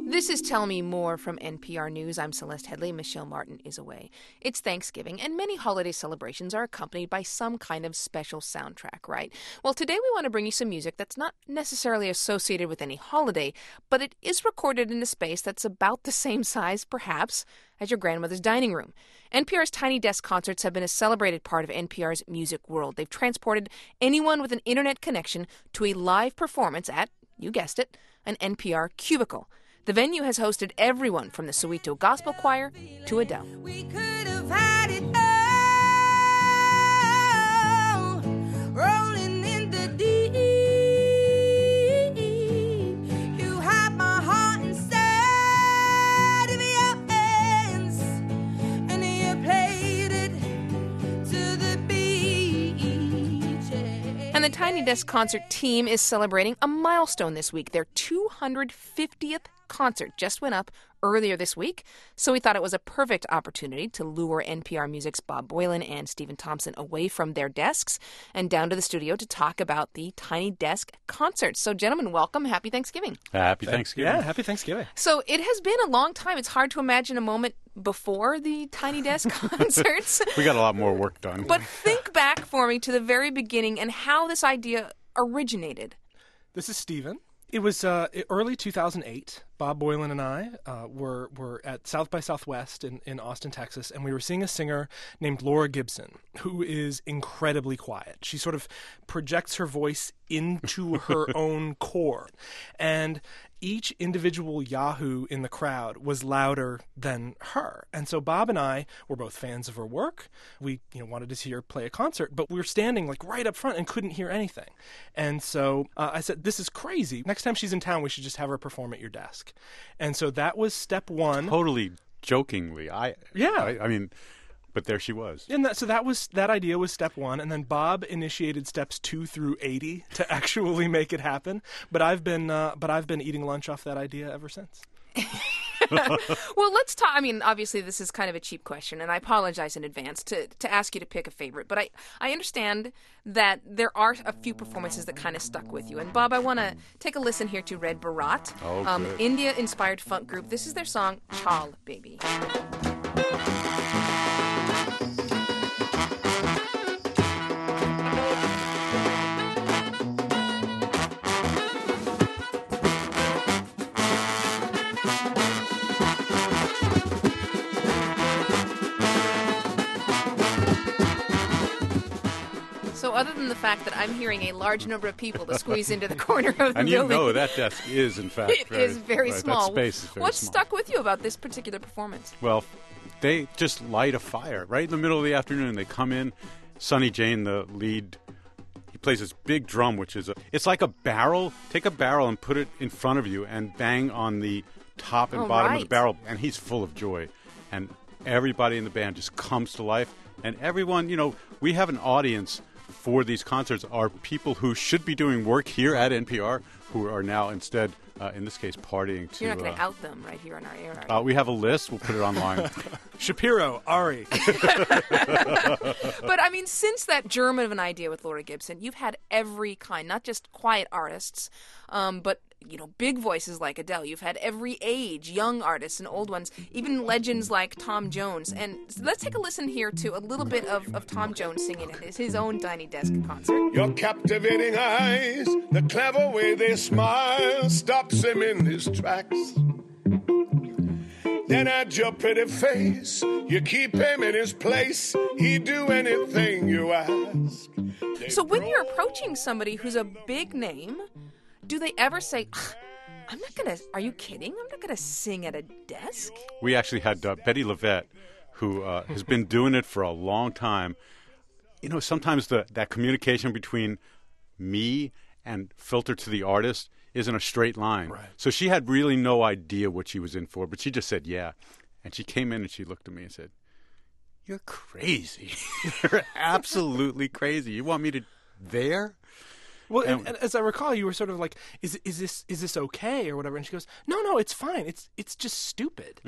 This is Tell Me More from NPR News. I'm Celeste Headley. Michelle Martin is away. It's Thanksgiving, and many holiday celebrations are accompanied by some kind of special soundtrack, right? Well, today we want to bring you some music that's not necessarily associated with any holiday, but it is recorded in a space that's about the same size, perhaps, as your grandmother's dining room. NPR's Tiny Desk concerts have been a celebrated part of NPR's music world. They've transported anyone with an internet connection to a live performance at, you guessed it, an NPR cubicle. The venue has hosted everyone from the Soweto Gospel Choir to Adele. We could have had it all, rolling in the deep. You have my heart inside of your hands, and you played it to the beat. Yeah. And the Tiny Desk concert team is celebrating a milestone this week. Their 250th concert just went up earlier this week, so we thought it was a perfect opportunity to lure NPR Music's Bob Boilen and Stephen Thompson away from their desks and down to the studio to talk about the Tiny Desk concert. So, gentlemen, welcome. Happy Thanksgiving. Happy Thanksgiving. Yeah, happy Thanksgiving. So it has been a long time. It's hard to imagine a moment before the Tiny Desk concerts. We got a lot more work done. But think back for me to the very beginning and how this idea originated. This is Stephen. It was early 2008. Bob Boilen and I were at South by Southwest in Austin, Texas, and we were seeing a singer named Laura Gibson, who is incredibly quiet. She sort of projects her voice into her own core. And each individual Yahoo in the crowd was louder than her. And so Bob and I were both fans of her work. We wanted to see her play a concert, but we were standing like right up front and couldn't hear anything. And so I said, this is crazy. Next time she's in town, we should just have her perform at your desk. And so that was step one. Totally jokingly. I mean, but there she was. And that idea was step one, and then Bob initiated steps 2 through 80 to actually make it happen. But I've been eating lunch off that idea ever since. Well, let's talk. I mean, obviously, this is kind of a cheap question, and I apologize in advance to ask you to pick a favorite. But I understand that there are a few performances that kind of stuck with you. And Bob, I want to take a listen here to Red Bharat, India-inspired funk group. This is their song "Chal Baby." So other than the fact that I'm hearing a large number of people to squeeze into the corner of the and building. you know that desk is, in fact, very small. That space is very What small. stuck with you about this particular performance? Well, they just light a fire right in the middle of the afternoon. They come in. Sonny Jane, the lead, he plays this big drum, which is it's like a barrel. Take a barrel and put it in front of you and bang on the top and bottom of the barrel. And he's full of joy. And everybody in the band just comes to life. And everyone, we have an audience for these concerts are people who should be doing work here at NPR who are now instead, in this case, partying to... You're not going to out them right here on our air, are you? We have a list. We'll put it online. Shapiro, Ari. But, I mean, since that germ of an idea with Laura Gibson, you've had every kind, not just quiet artists, but... big voices like Adele. You've had every age, young artists and old ones, even legends like Tom Jones. And let's take a listen here to a little bit of Tom Jones singing at his own Tiny Desk concert. Your captivating eyes, the clever way they smile, stops him in his tracks. Then at your pretty face, you keep him in his place. He'd do anything you ask. So when you're approaching somebody who's a big name, do they ever say, are you kidding? I'm not going to sing at a desk? We actually had Betty Levette, who has been doing it for a long time. Sometimes that communication between me and filter to the artist isn't a straight line. Right. So she had really no idea what she was in for, but she just said, yeah. And she came in and she looked at me and said, "You're crazy. You're absolutely crazy. You want me to there?" Well, and as I recall, you were sort of like, "Is this okay?" or whatever, and she goes, "No, it's fine. It's just stupid."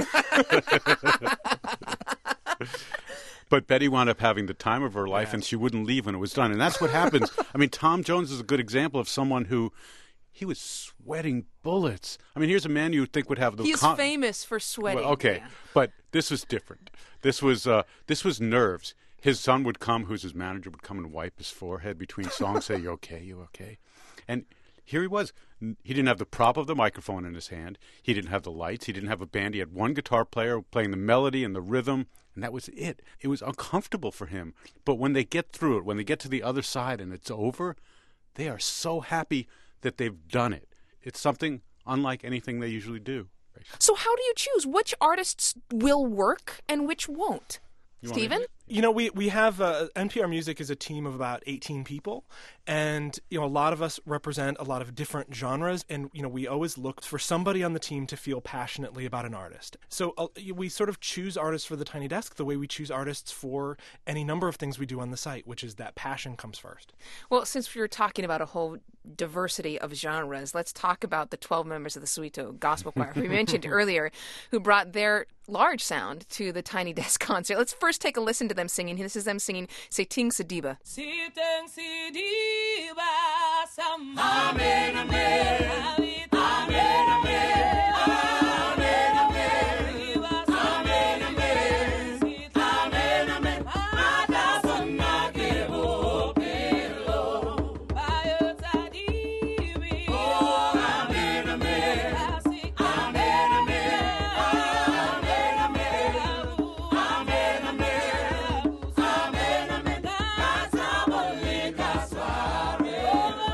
But Betty wound up having the time of her life, and she wouldn't leave when it was done, and that's what happens. I mean, Tom Jones is a good example of someone who he was sweating bullets. I mean, here's a man you would think would have the... He's famous for sweating. Well, okay, yeah. But this was different. This was nerves. His son would come, who's his manager, would come and wipe his forehead between songs, say, "You okay? You okay?" And here he was. He didn't have the prop of the microphone in his hand. He didn't have the lights. He didn't have a band. He had one guitar player playing the melody and the rhythm, and that was it. It was uncomfortable for him. But when they get through it, when they get to the other side and it's over, they are so happy that they've done it. It's something unlike anything they usually do. So how do you choose which artists will work and which won't? Stephen? You know, we have NPR Music is a team of about 18 people, and you know, a lot of us represent a lot of different genres, and you know, we always look for somebody on the team to feel passionately about an artist. So we sort of choose artists for the Tiny Desk the way we choose artists for any number of things we do on the site, which is that passion comes first. Well, since we were talking about a whole diversity of genres, let's talk about the 12 members of the Soweto Gospel Choir we mentioned earlier, who brought their large sound to the Tiny Desk concert. Let's first take a listen to them singing. This is them singing Sitting Sediba. Sitting Sediba, Amen, amen. Amen, amen. Amen, amen. Amen, amen. Amen, amen. Atasana kebo pelo. Bayo tadibi. Oh, amen, amen. Amen, amen. Amen, amen. Amen, amen. Amen, amen. Kasabolika sware.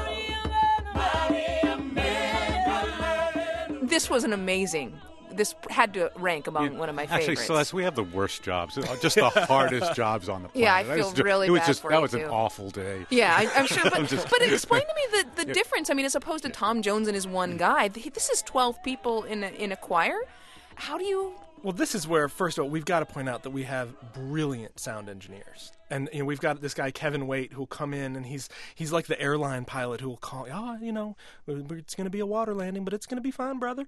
This was an amazing. This had to rank among one of my Actually, favorites. Celeste, we have the worst jobs, just the hardest jobs on the planet. Yeah, I feel really bad for that you, was an too. awful day. Yeah, I'm sure. But, just but explain to me the difference. I mean, as opposed to Tom Jones and his one guy, this is 12 people in a choir. How do you... Well, this is where, first of all, we've got to point out that we have brilliant sound engineers. And you know, we've got this guy, Kevin Waite, who'll come in, and he's like the airline pilot who'll call, you know, it's going to be a water landing, but it's going to be fine, brother.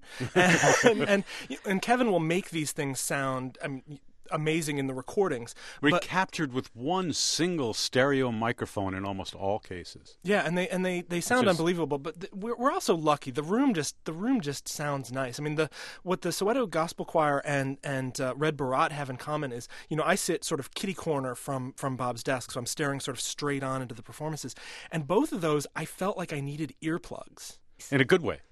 and Kevin will make these things sound amazing in the recordings. We're captured with one single stereo microphone in almost all cases. Yeah, and they sound unbelievable, but we're also lucky. The room just sounds nice. I mean, what the Soweto Gospel Choir and Red Barat have in common is, you know, I sit sort of kitty corner from Bob's desk, so I'm staring sort of straight on into the performances, and both of those I felt like I needed earplugs. In a good way.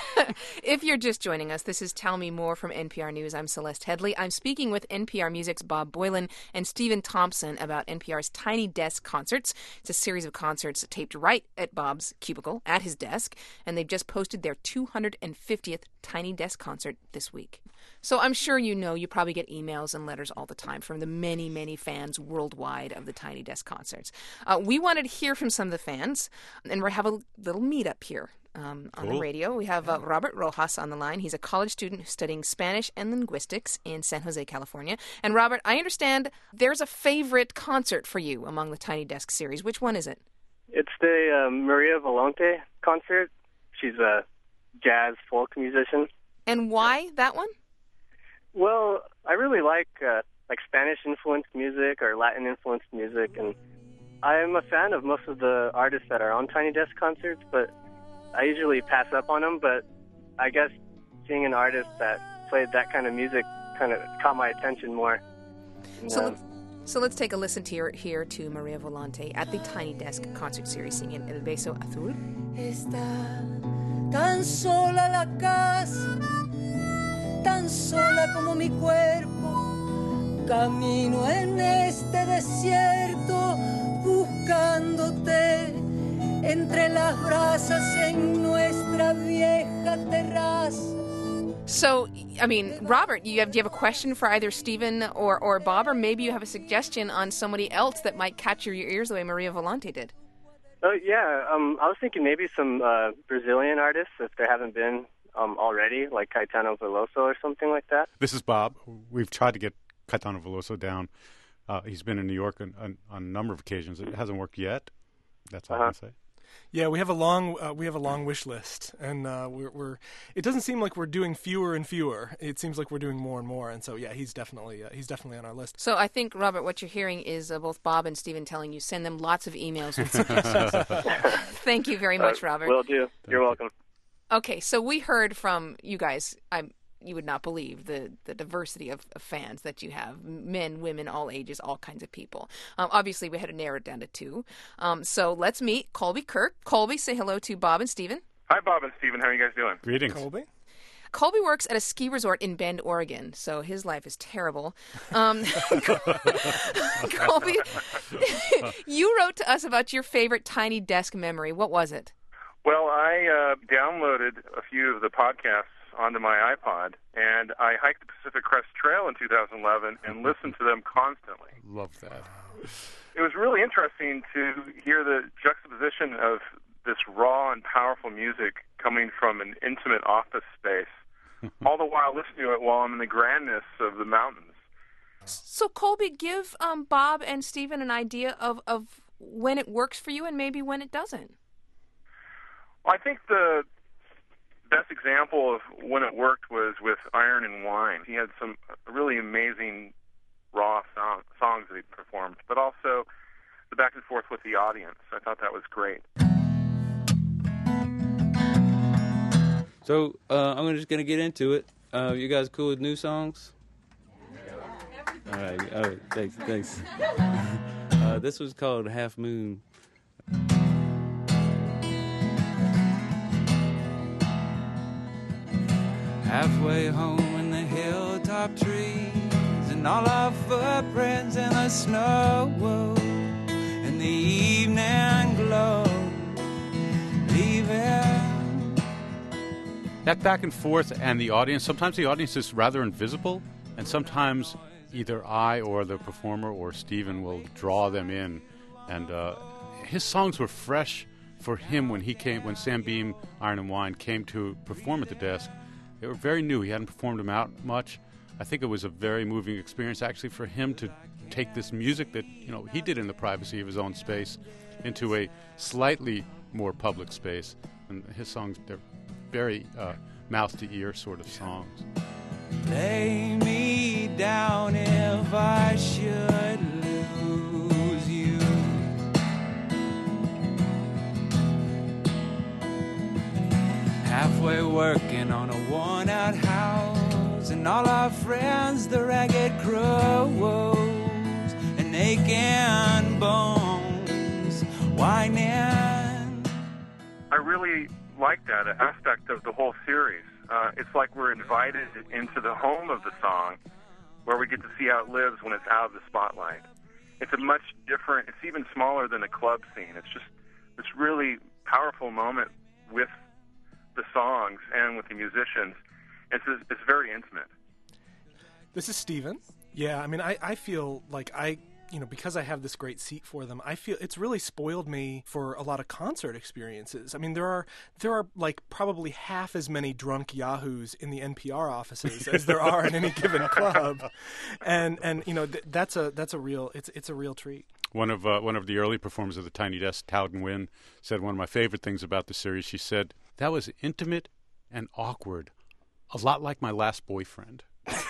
If you're just joining us, this is Tell Me More from NPR News. I'm Celeste Headley. I'm speaking with NPR Music's Bob Boilen and Stephen Thompson about NPR's Tiny Desk Concerts. It's a series of concerts taped right at Bob's cubicle, at his desk, and they've just posted their 250th Tiny Desk concert this week. So I'm sure you probably get emails and letters all the time from the many, many fans worldwide of the Tiny Desk concerts. We wanted to hear from some of the fans, and we have a little meetup here. On the radio. We have Robert Rojas on the line. He's a college student studying Spanish and linguistics in San Jose, California. And Robert, I understand there's a favorite concert for you among the Tiny Desk series. Which one is it? It's the Maria Volonte concert. She's a jazz folk musician. And why that one? Well, I really like Spanish-influenced music or Latin-influenced music, and I'm a fan of most of the artists that are on Tiny Desk concerts, but I usually pass up on them, but I guess seeing an artist that played that kind of music kind of caught my attention more. And, So let's take a listen here to Maria Volonte at the Tiny Desk concert series singing El Beso Azul. Está tan sola la casa, tan sola como mi cuerpo. Camino en este desierto buscándote. Entre las brasas en nuestra vieja terraza. So, I mean, Robert, do you have a question for either Stephen or Bob, or maybe you have a suggestion on somebody else that might catch your ears the way Maria Volonte did? Oh, yeah. I was thinking maybe some Brazilian artists, if there haven't been already, like Caetano Veloso or something like that. This is Bob. We've tried to get Caetano Veloso down. He's been in New York on a number of occasions. It hasn't worked yet. That's all I can say. Yeah, we have a long wish list, and we're. It doesn't seem like we're doing fewer and fewer. It seems like we're doing more and more, and so yeah, he's definitely on our list. So I think, Robert, what you're hearing is both Bob and Stephen telling you send them lots of emails with suggestions. Thank you very much, Robert. Will do. You're welcome. Okay, so we heard from you guys. You would not believe the diversity of fans that you have. Men, women, all ages, all kinds of people. Obviously, we had to narrow it down to two. So let's meet Colby Kirk. Colby, say hello to Bob and Stephen. Hi, Bob and Stephen. How are you guys doing? Greetings. Colby? Colby works at a ski resort in Bend, Oregon, so his life is terrible. Colby, you wrote to us about your favorite Tiny Desk memory. What was it? Well, I downloaded a few of the podcasts onto my iPod, and I hiked the Pacific Crest Trail in 2011 and listened to them constantly. Love that. It was really interesting to hear the juxtaposition of this raw and powerful music coming from an intimate office space, all the while listening to it while I'm in the grandness of the mountains. So, Colby, give Bob and Stephen an idea of when it works for you and maybe when it doesn't. Well, I think the best example of when it worked was with Iron and Wine. He had some really amazing raw songs that he performed, but also the back and forth with the audience. I thought that was great. So I'm just going to get into it. You guys cool with new songs? All right, thanks. This was called Half Moon. Halfway home in the hilltop trees, and all our footprints in the snow, and the evening glow, leaving. That back and forth and the audience, sometimes the audience is rather invisible, and sometimes either I or the performer or Stephen will draw them in. And his songs were fresh for him when Sam Beam, Iron and Wine, came to perform at the desk. They were very new. He hadn't performed them out much. I think it was a very moving experience actually for him to take this music that he did in the privacy of his own space into a slightly more public space. And his songs, they're very mouth to ear sort of songs. Lay me down if I should lose you. Halfway working on a worn-out house, and all our friends, the ragged crows, and aching bones, whining. I really like that aspect of the whole series. It's like we're invited into the home of the song, where we get to see how it lives when it's out of the spotlight. It's a much different, it's even smaller than a club scene. It's just this really powerful moment with the songs and with the musicians. It's very intimate. This is Stephen. Yeah, I mean, I feel like because I have this great seat for them, I feel it's really spoiled me for a lot of concert experiences. I mean, there are like probably half as many drunk yahoos in the NPR offices as there are in any given club, and that's a real it's a real treat. One of the early performers of the Tiny Desk, Towden Wynn, said one of my favorite things about the series. She said, "That was intimate and awkward, a lot like my last boyfriend."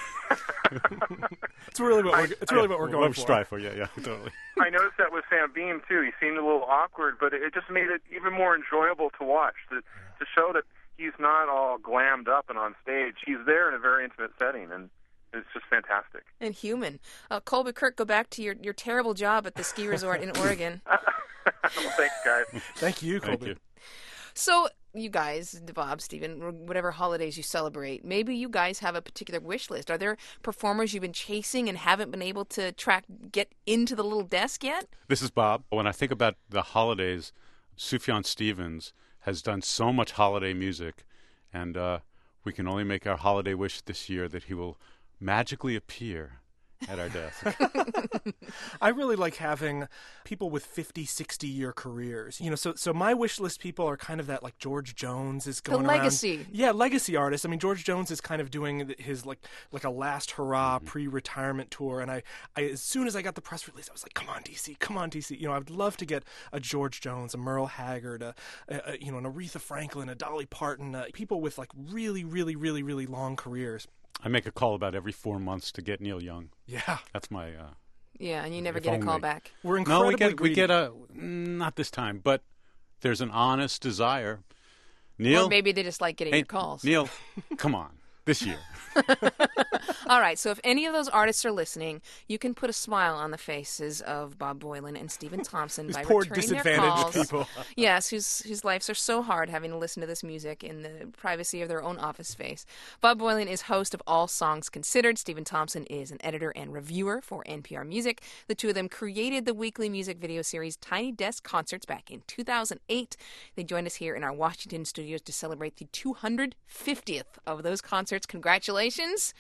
It's really what we're going for. Strive for, yeah, totally. I noticed that with Sam Beam too. He seemed a little awkward, but it just made it even more enjoyable to watch. To show that he's not all glammed up and on stage. He's there in a very intimate setting, and it's just fantastic. And human. Colby Kirk, go back to your terrible job at the ski resort in Oregon. Well, thanks, guys. Thank you, Colby. Thank you. So, you guys, Bob, Stephen, whatever holidays you celebrate, maybe you guys have a particular wish list. Are there performers you've been chasing and haven't been able to get into the little desk yet? This is Bob. When I think about the holidays, Sufjan Stevens has done so much holiday music, and we can only make our holiday wish this year that he will magically appear at our desk. I really like having people with 50, 60-year careers. So my wish list people are kind of that, like George Jones is going around. The legacy. Yeah, legacy artists. I mean, George Jones is kind of doing his like a last hurrah pre-retirement tour. And I as soon as I got the press release, I was like, come on, DC. I would love to get a George Jones, a Merle Haggard, an Aretha Franklin, a Dolly Parton, people with like really, really, really, really long careers. I make a call about every 4 months to get Neil Young. Yeah. That's my... yeah, and you never get a call back. We're incredibly we get a... Not this time, but there's an honest desire Neil? Or maybe they just like getting Hey, your calls. Neil, come on. This year. All right, so if any of those artists are listening, you can put a smile on the faces of Bob Boilen and Stephen Thompson These by poor returning their disadvantaged calls. people. Yes, whose lives are so hard having to listen to this music in the privacy of their own office space. Bob Boilen is host of All Songs Considered. Stephen Thompson is an editor and reviewer for NPR Music. The two of them created the weekly music video series Tiny Desk Concerts back in 2008. They joined us here in our Washington studios to celebrate the 250th of those concerts. Congratulations.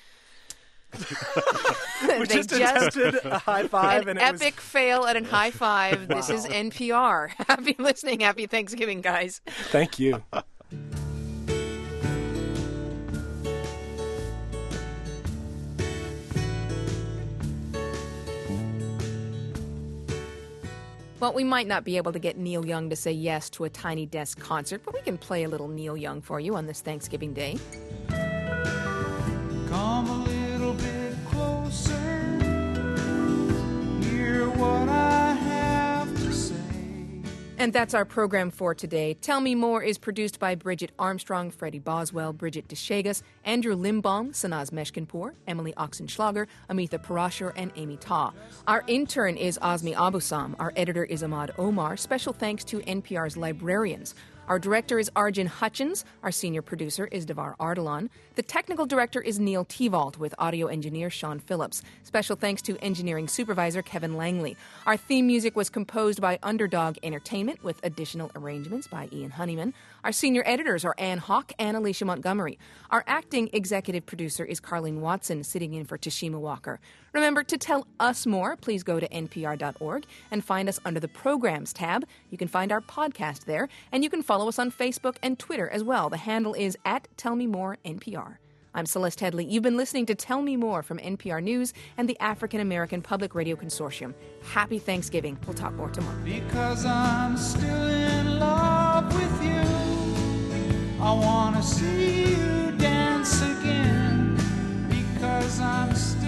We just attempted a high five, An and it was epic fail at a high five. This is NPR. Happy listening. Happy Thanksgiving, guys. Thank you. Well, we might not be able to get Neil Young to say yes to a Tiny Desk concert, but we can play a little Neil Young for you on this Thanksgiving Day. Come a little bit closer, hear what I have to say. And that's our program for today. Tell Me More is produced by Bridget Armstrong, Freddie Boswell, Bridget Deshagas, Andrew Limbaum, Sanaz Meshkinpour, Emily Oxenschlager, Amitha Parashar, and Amy Ta. Our intern is Azmi Abusam. Our editor is Ahmad Omar. Special thanks to NPR's librarians. Our director is Arjun Hutchins. Our senior producer is Devar Ardalan. The technical director is Neil Tevalt with audio engineer Sean Phillips. Special thanks to engineering supervisor Kevin Langley. Our theme music was composed by Underdog Entertainment with additional arrangements by Ian Honeyman. Our senior editors are Ann Hawk and Alicia Montgomery. Our acting executive producer is Carlene Watson, sitting in for Tashima Walker. Remember, to tell us more, please go to npr.org and find us under the Programs tab. You can find our podcast there, and you can follow us on Facebook and Twitter as well. The handle is @TellMeMoreNPR. I'm Celeste Headley. You've been listening to Tell Me More from NPR News and the African American Public Radio Consortium. Happy Thanksgiving. We'll talk more tomorrow. Because I'm still in love with you, I want to see you dance again. Because I'm still